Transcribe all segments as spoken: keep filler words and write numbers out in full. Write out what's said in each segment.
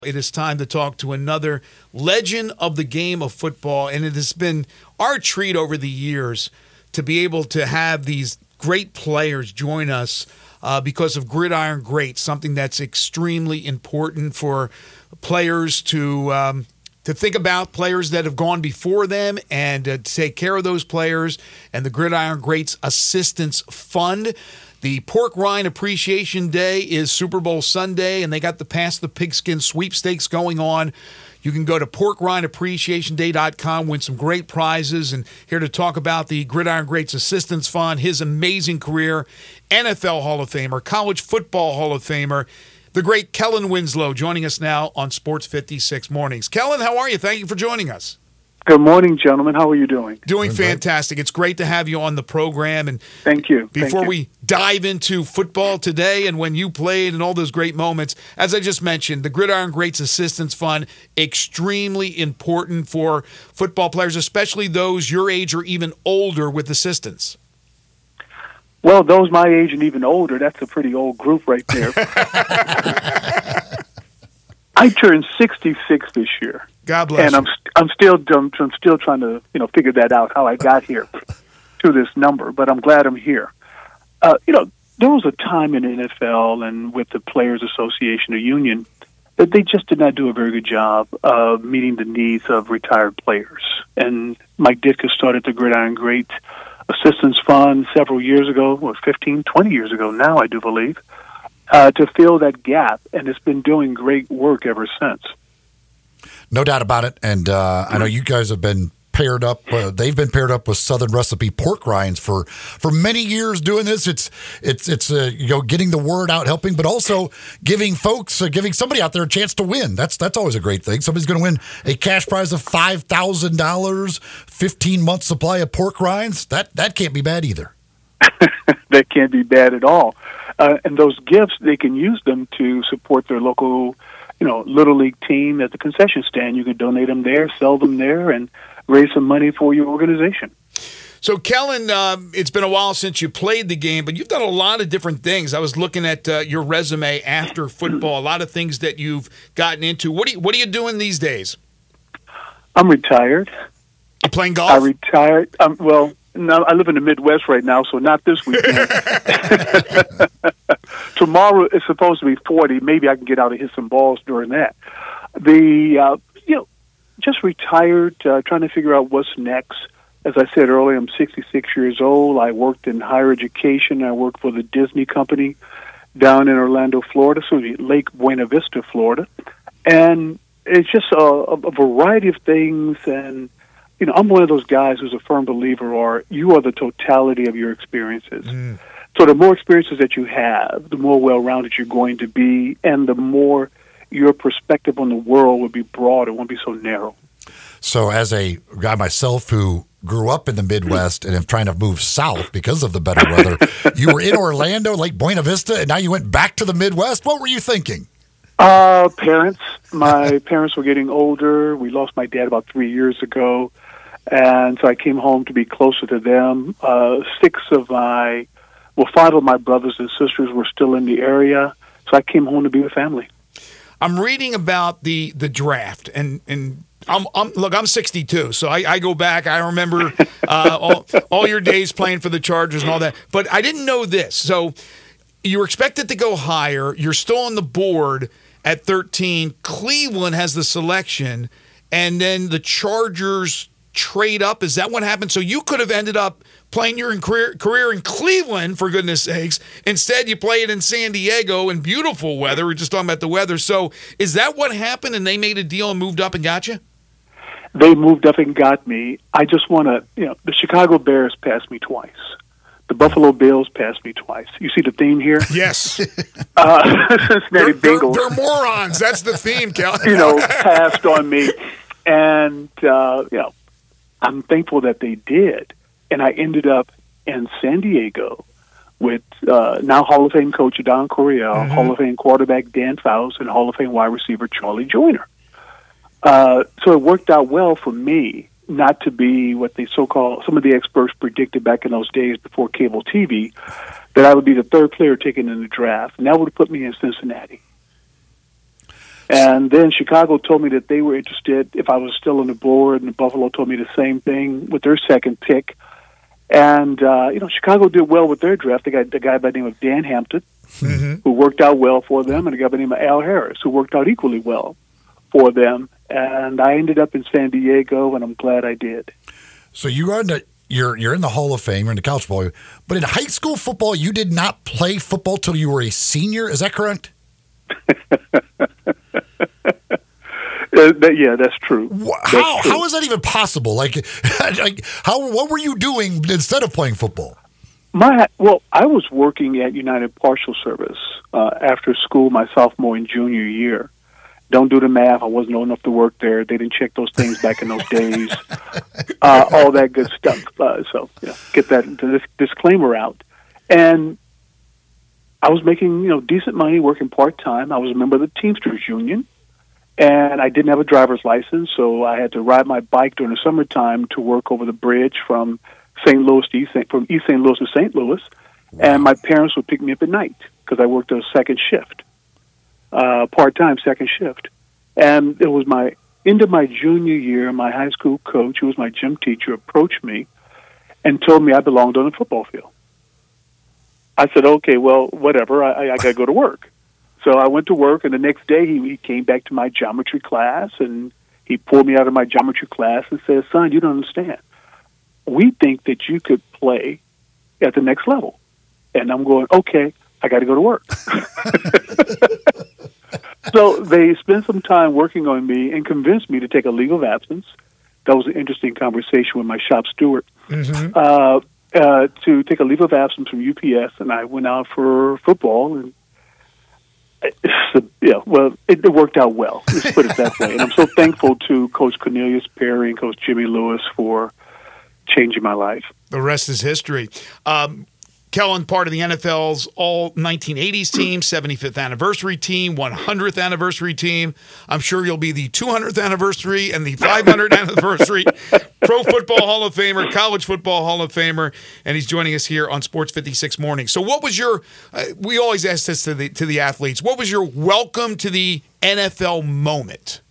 It is time to talk to another legend of the game of football, and it has been our treat over the years to be able to have these great players join us uh, because of Gridiron Greats, something that's extremely important for players to um, to think about, players that have gone before them, and uh, to take care of those players, and the Gridiron Greats Assistance Fund. The Pork Rind Appreciation Day is Super Bowl Sunday, and they got the Pass the Pigskin sweepstakes going on. You can go to pork rind appreciation day dot com, win some great prizes, and here to talk about the Gridiron Greats Assistance Fund, his amazing career, N F L Hall of Famer, College Football Hall of Famer, the great Kellen Winslow, joining us now on Sports fifty-six Mornings. Kellen, how are you? Thank you for joining us. Good morning, gentlemen. How are you doing? Doing fantastic. It's great to have you on the program. And thank you. Before Thank you. we dive into football today and when you played and all those great moments, as I just mentioned, the Gridiron Greats Assistance Fund, extremely important for football players, especially those your age or even older with assistance. Well, those my age and even older, that's a pretty old group right there. I turned sixty-six this year. God bless and you. I'm I'm still I'm, I'm still trying to you know figure that out, how I got here to this number. But I'm glad I'm here. Uh, you know, there was a time in the N F L and with the Players Association or Union that they just did not do a very good job of meeting the needs of retired players. And Mike Ditka started the Gridiron Greats Assistance Fund several years ago, or fifteen, twenty years ago now, I do believe, uh, to fill that gap, and it's been doing great work ever since. No doubt about it, and uh, I know you guys have been paired up. Uh, they've been paired up with Southern Recipe pork rinds for, for many years doing this. It's it's it's uh, you know getting the word out, helping, but also giving folks, uh, giving somebody out there a chance to win. That's that's always a great thing. Somebody's going to win a cash prize of five thousand dollars, fifteen month supply of pork rinds. That that can't be bad either. That can't be bad at all. Uh, and those gifts, they can use them to support their local, you know, Little League team at the concession stand. You can donate them there, sell them there, and raise some money for your organization. So, Kellen, uh, it's been a while since you played the game, but you've done a lot of different things. I was looking at uh, your resume after football, a lot of things that you've gotten into. What are you, what are you doing these days? I'm retired. You playing golf? I retired. Um, well, no, I live in the Midwest right now, so not this weekend. Tomorrow is supposed to be forty. Maybe I can get out and hit some balls during that. The uh, you know, just retired, uh, trying to figure out what's next. As I said earlier, I'm sixty-six years old. I worked in higher education. I worked for the Disney company down in Orlando, Florida, so Lake Buena Vista, Florida. And it's just a, a variety of things. And, you know, I'm one of those guys who's a firm believer, or you are the totality of your experiences. Mm. So the more experiences that you have, the more well-rounded you're going to be, and the more your perspective on the world will be broad. It won't be so narrow. So as a guy myself who grew up in the Midwest and am trying to move south because of the better weather, you were in Orlando, Lake Buena Vista, and now you went back to the Midwest. What were you thinking? Uh, parents. My parents were getting older. We lost my dad about three years ago, and so I came home to be closer to them. Uh, six of my, well, five of my brothers and sisters were still in the area, so I came home to be with family. I'm reading about the, the draft, and, and I'm, I'm look, I'm sixty-two, so I, I go back. I remember uh, all, all your days playing for the Chargers and all that, but I didn't know this. So you were expected to go higher. You're still on the board at thirteen. Cleveland has the selection, and then the Chargers trade up. Is that what happened? So you could have ended up playing your career, career in Cleveland, for goodness sakes. Instead, you play it in San Diego in beautiful weather. We're just talking about the weather. So is that what happened, and they made a deal and moved up and got you? They moved up and got me. I just want to, you know, the Chicago Bears passed me twice. The Buffalo Bills passed me twice. You see the theme here? Yes. uh, Cincinnati they're, Bengals. They're, they're morons. That's the theme, Cal. you know, passed on me. And, uh, you know, I'm thankful that they did. And I ended up in San Diego with uh, now Hall of Fame coach Don Coryell, mm-hmm. Hall of Fame quarterback Dan Fouts, and Hall of Fame wide receiver Charlie Joyner. Uh, so it worked out well for me not to be what they so-called, some of the experts predicted back in those days before cable T V, that I would be the third player taken in the draft, and that would have put me in Cincinnati. And then Chicago told me that they were interested if I was still on the board, and Buffalo told me the same thing with their second pick. And, uh, you know, Chicago did well with their draft. They got a guy by the name of Dan Hampton, mm-hmm. who worked out well for them, and a guy by the name of Al Harris, who worked out equally well for them. And I ended up in San Diego, and I'm glad I did. So you are in the, you're you're in the Hall of Fame, you're in the college football, but in high school football, you did not play football till you were a senior. Is that correct? Uh, that, yeah, that's true. How that's true. How is that even possible? Like, like, how? What were you doing instead of playing football? My well, I was working at United Parcel Service uh, after school my sophomore and junior year. Don't do the math. I wasn't old enough to work there. They didn't check those things back in those days. Uh, all that good stuff. Uh, so, yeah, get that this disclaimer out. And I was making, you know, decent money working part time. I was a member of the Teamsters Union. And I didn't have a driver's license, so I had to ride my bike during the summertime to work over the bridge from Saint Louis to East Saint from East Saint Louis to Saint Louis. Wow. And my parents would pick me up at night because I worked a second shift, uh, part-time second shift. And it was my end of my junior year. My high school coach, who was my gym teacher, approached me and told me I belonged on the football field. I said, "Okay, well, whatever. I, I, I got to go to work." So I went to work, and the next day he, he came back to my geometry class, and he pulled me out of my geometry class and said, "Son, you don't understand. We think that you could play at the next level." And I'm going, "Okay, I got to go to work." So they spent some time working on me and convinced me to take a leave of absence. That was an interesting conversation with my shop steward. Mm-hmm. Uh, uh, to take a leave of absence from U P S, and I went out for football, and yeah, well, it, it worked out well. Let's put it that way. And I'm so thankful to Coach Cornelius Perry and Coach Jimmy Lewis for changing my life. The rest is history. Um, Kellen, part of the N F L's all nineteen eighties team, seventy-fifth anniversary team, one hundredth anniversary team. I'm sure you'll be the two hundredth anniversary and the five hundredth anniversary Pro Football Hall of Famer, College Football Hall of Famer, and he's joining us here on Sports fifty-six Morning. So what was your, uh, we always ask this to the, to the athletes, what was your welcome to the N F L moment?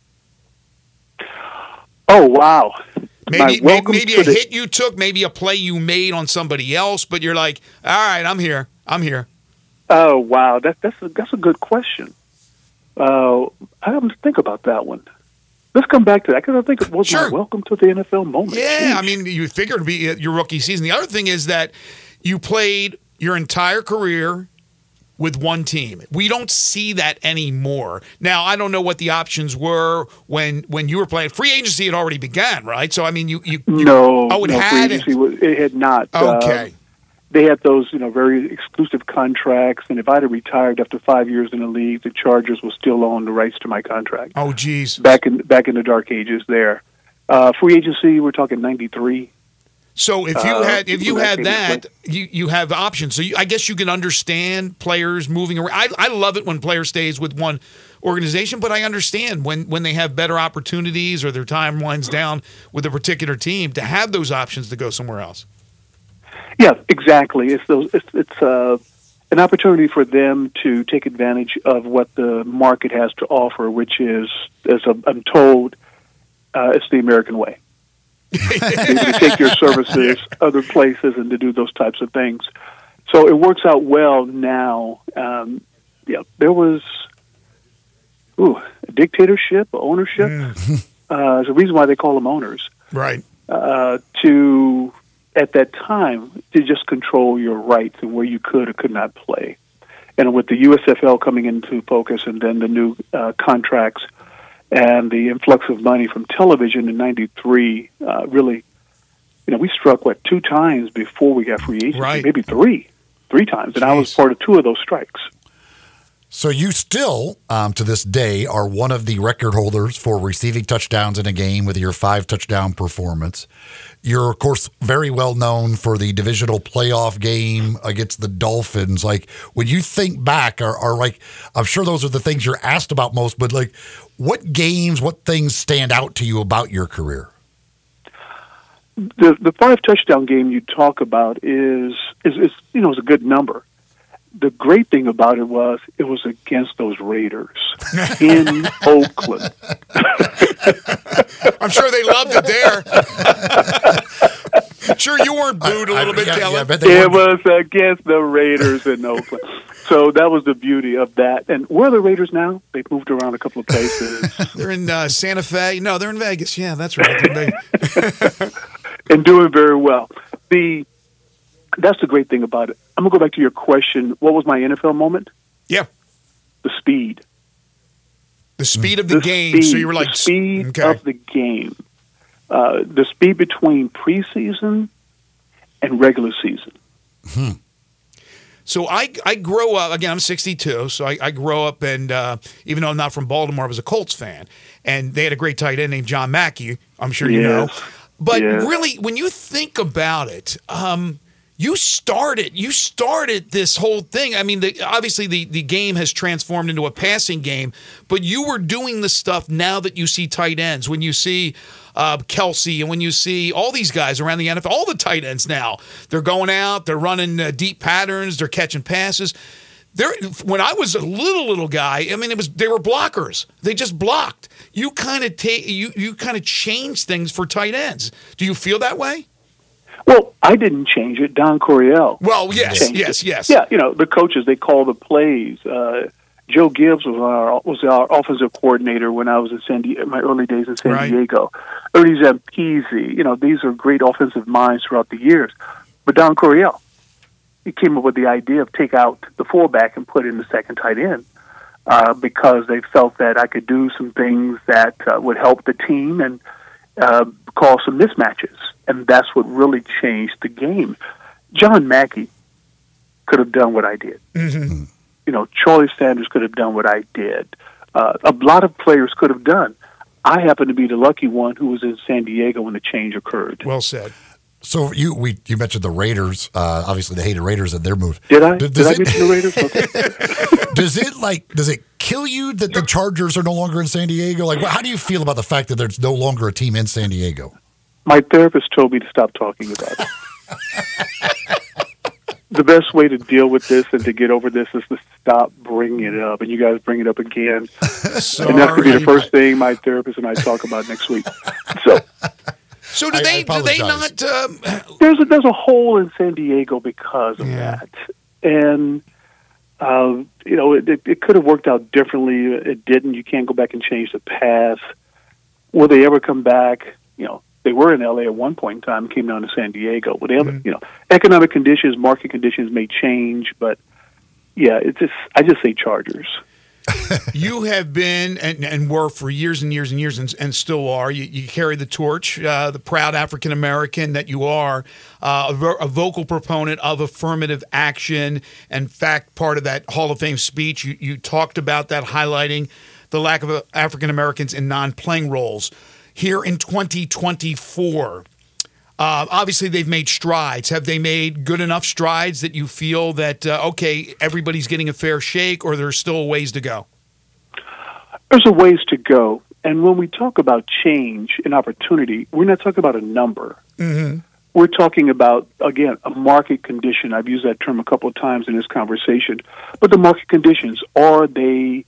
Oh, wow. Maybe maybe, maybe a the, hit you took, maybe a play you made on somebody else, but you're like, all right, I'm here. I'm here. Oh, wow. That, that's, a, that's a good question. Uh, I haven't to think about that one. Let's come back to that because I think it was sure. my welcome to the N F L moment. Yeah, Jeez. I mean, you figured it'd be your rookie season. The other thing is that you played your entire career with one team. We don't see that anymore. Now, I don't know what the options were when when you were playing. Free agency had already begun, right? So, I mean, you... you, you no, oh, it no, had free agency, was, it had not. Okay. Uh, they had those, you know, very exclusive contracts, and if I'd have retired after five years in the league, the Chargers will still own the rights to my contract. Oh, geez. Back in, back in the dark ages there. Uh, free agency, we're talking ninety-three. So if you had if you had that, you, you have options. So you, I guess you can understand players moving around. I, I love it when player stays with one organization, but I understand when, when they have better opportunities or their time winds down with a particular team to have those options to go somewhere else. Yeah, exactly. It's those. It's, it's uh, an opportunity for them to take advantage of what the market has to offer, which is, as I'm told, uh, it's the American way. To take your services other places and to do those types of things. So it works out well now. Um, yeah, there was ooh, a dictatorship, ownership. Mm. Uh, there's a reason why they call them owners. Right. Uh, to, at that time, to just control your rights and where you could or could not play. And with the U S F L coming into focus and then the new uh, contracts and the influx of money from television in ninety-three, uh, really, you know, we struck, what, two times before we got free agency? Right. Maybe three, three times. And Jeez. I was part of two of those strikes. So you still, um, to this day, are one of the record holders for receiving touchdowns in a game with your five-touchdown performance. You're, of course, very well known for the divisional playoff game against the Dolphins. Like, when you think back, are, are like, I'm sure those are the things you're asked about most, but like, what games, what things stand out to you about your career? The the five touchdown game you talk about is is, is you know is a good number. the great thing about it was it was against those Raiders in Oakland. I'm sure they loved it there. Sure, you weren't booed a little I, bit, yeah, Kellen. Yeah, it was against the Raiders in Oakland. So that was the beauty of that. And where are the Raiders now? They've moved around a couple of places. They're in uh, Santa Fe. No, they're in Vegas. Yeah, that's right. And doing very well. The That's the great thing about it. I'm going to go back to your question. What was my N F L moment? Yeah. The speed. The speed of the, the game. Speed, so you were like, the speed okay. of the game. Uh, the speed between preseason and regular season. Hmm. So I I grow up, again, I'm sixty-two, so I, I grow up, and uh, even though I'm not from Baltimore, I was a Colts fan. And they had a great tight end named John Mackey, I'm sure you yes. know. But yes. really, when you think about it, um, you started you started this whole thing. I mean, the, obviously the, the game has transformed into a passing game, but you were doing the stuff now that you see tight ends. When you see uh, Kelsey and when you see all these guys around the N F L, all the tight ends now, they're going out, they're running uh, deep patterns, they're catching passes. There, when I was a little little guy, I mean, it was they were blockers. They just blocked. You kind of take you you kind of change things for tight ends. Do you feel that way? Well, I didn't change it. Don Coryell. Well, yes, changed yes, it. yes. Yeah, you know, the coaches, they call the plays. Uh, Joe Gibbs was our was our offensive coordinator when I was in San Diego, my early days in San right. Diego. Ernie Zampese, you know, these are great offensive minds throughout the years. But Don Coryell, he came up with the idea of take out the fullback and put in the second tight end uh, because they felt that I could do some things that uh, would help the team and uh, cause some mismatches. And that's what really changed the game. John Mackey could have done what I did. Mm-hmm. You know, Charlie Sanders could have done what I did. Uh, a lot of players could have done. I happen to be the lucky one who was in San Diego when the change occurred. Well said. So you we you mentioned the Raiders. Uh, obviously, the hated Raiders and their move. Did I? Does, did does I it, mention the Raiders? Okay. Does it like does it kill you that the Chargers are no longer in San Diego? Like, how do you feel about the fact that there's no longer a team in San Diego? My therapist told me to stop talking about it. The best way to deal with this and to get over this is to stop bringing it up. And you guys bring it up again. Sorry. And that's going to be the first thing my therapist and I talk about next week. So, so do I, they? I do they not? Um... There's a, there's a hole in San Diego because of yeah. that, and uh, you know it, it, it could have worked out differently. It didn't. You can't go back and change the past. Will they ever come back? You know. They were in L A at one point in time, came down to San Diego. But they have, mm-hmm. you know, economic conditions, market conditions may change, but yeah, it's just I just say Chargers. You have been and, and were for years and years and years and, and still are. You, you carry the torch, uh, the proud African American that you are, uh, a, vo- a vocal proponent of affirmative action. In fact, part of that Hall of Fame speech, you, you talked about that, highlighting the lack of uh, African Americans in non-playing roles. Here in twenty twenty-four, uh, obviously they've made strides. Have they made good enough strides that you feel that, uh, okay, everybody's getting a fair shake, or there's still a ways to go? There's a ways to go. And when we talk about change and opportunity, we're not talking about a number. Mm-hmm. We're talking about, again, a market condition. I've used that term a couple of times in this conversation. But the market conditions, are they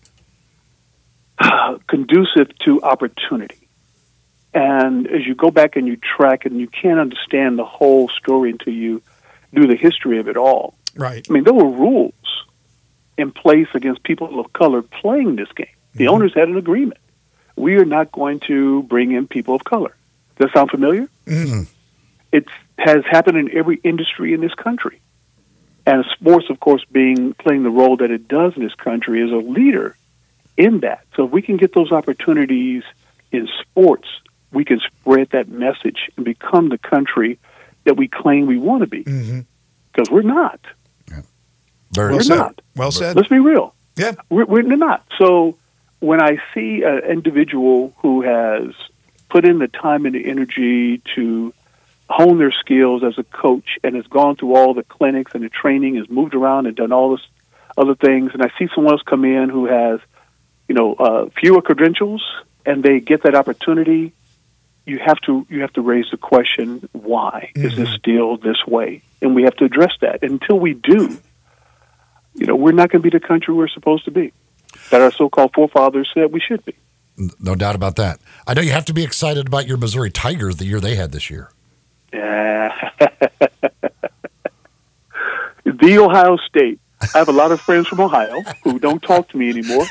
uh, conducive to opportunity? And as you go back and you track it, and you can't understand the whole story until you do the history of it all. Right. I mean, there were rules in place against people of color playing this game. The mm-hmm. owners had an agreement. We are not going to bring in people of color. Does that sound familiar? Mm-hmm. It has happened in every industry in this country. And sports, of course, being playing the role that it does in this country, is a leader in that. So if we can get those opportunities in sports, we can spread that message and become the country that we claim we want to be. Because mm-hmm. we're not. Yeah. Very we're said. not. Well said. Let's be real. Yeah. We're, we're not. So when I see an individual who has put in the time and the energy to hone their skills as a coach and has gone through all the clinics and the training, has moved around and done all this other things, and I see someone else come in who has, you know, uh, fewer credentials, and they get that opportunity, you have to you have to raise the question, why mm-hmm. is this still this way? And we have to address that. And until we do, you know, we're not going to be the country we're supposed to be, that our so-called forefathers said we should be. No doubt about that. I know you have to be excited about your Missouri Tigers the year they had this year. Yeah. The Ohio State. I have a lot of friends from Ohio who don't talk to me anymore.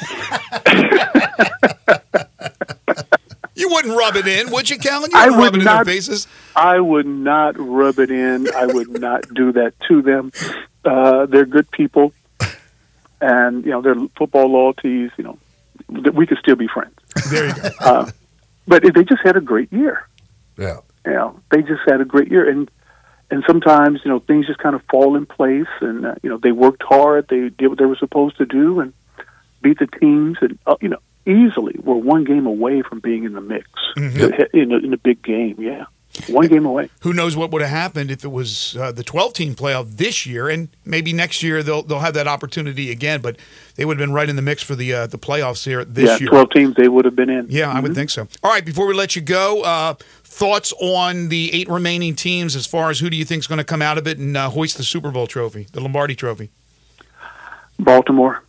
You wouldn't rub it in, would you, Kellen? You I wouldn't would rub it in not. their faces. I would not rub it in. I would not do that to them. Uh, they're good people, and you know their football loyalties. You know, we could still be friends. There you go. Uh, but they just had a great year. Yeah. You know, they just had a great year, and and sometimes you know things just kind of fall in place, and uh, you know they worked hard. They did what they were supposed to do, and beat the teams, and uh, you know easily were one game away from being in the mix Mm-hmm. in a, in a big game. Yeah, one game away. Who knows what would have happened if it was uh, the twelve-team playoff this year, and maybe next year they'll they'll have that opportunity again. But they would have been right in the mix for the uh, the playoffs here this yeah, year. twelve teams they would have been in. Yeah, I would think so. All right, before we let you go, uh, thoughts on the eight remaining teams as far as who do you think is going to come out of it and uh, hoist the Super Bowl trophy, the Lombardi Trophy? Baltimore.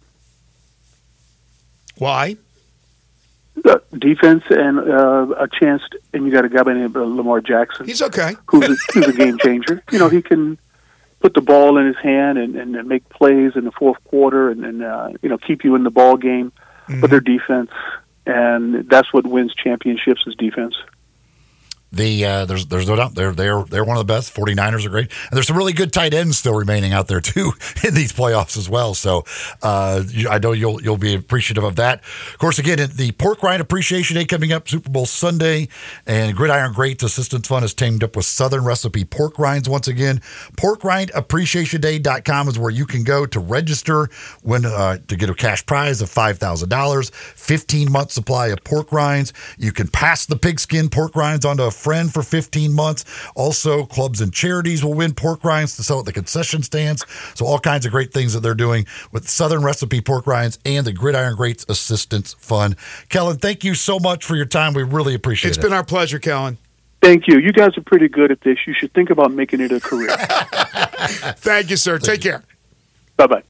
Why? Uh, defense and uh, a chance, to, and you got a guy by the name of Lamar Jackson. He's okay. who's a, who's a game changer. You know, he can put the ball in his hand and, and, and make plays in the fourth quarter and, and uh, you know, keep you in the ball game. Mm-hmm. But their defense, and that's what wins championships is defense. The uh, there's there's no doubt they're they're they're one of the best. 49ers are great, and there's some really good tight ends still remaining out there too in these playoffs as well. So uh, you, I know you'll you'll be appreciative of that. Of course, again, the Pork Rind Appreciation Day coming up, Super Bowl Sunday, and Gridiron Greats Assistance Fund has teamed up with Southern Recipe Pork Rinds once again. pork rind appreciation day dot com is where you can go to register when uh, to get a cash prize of five thousand dollars, fifteen month supply of pork rinds. You can pass the pigskin pork rinds onto a friend for fifteen months. Also, clubs and charities will win pork rinds to sell at the concession stands. So all kinds of great things that they're doing with Southern Recipe Pork Rinds and the Gridiron Greats Assistance Fund. Kellen, thank you so much for your time. We really appreciate It's it. It's been our pleasure, Kellen. Thank you. You guys are pretty good at this. You should think about making it a career. Thank you, sir. Take care. Bye-bye.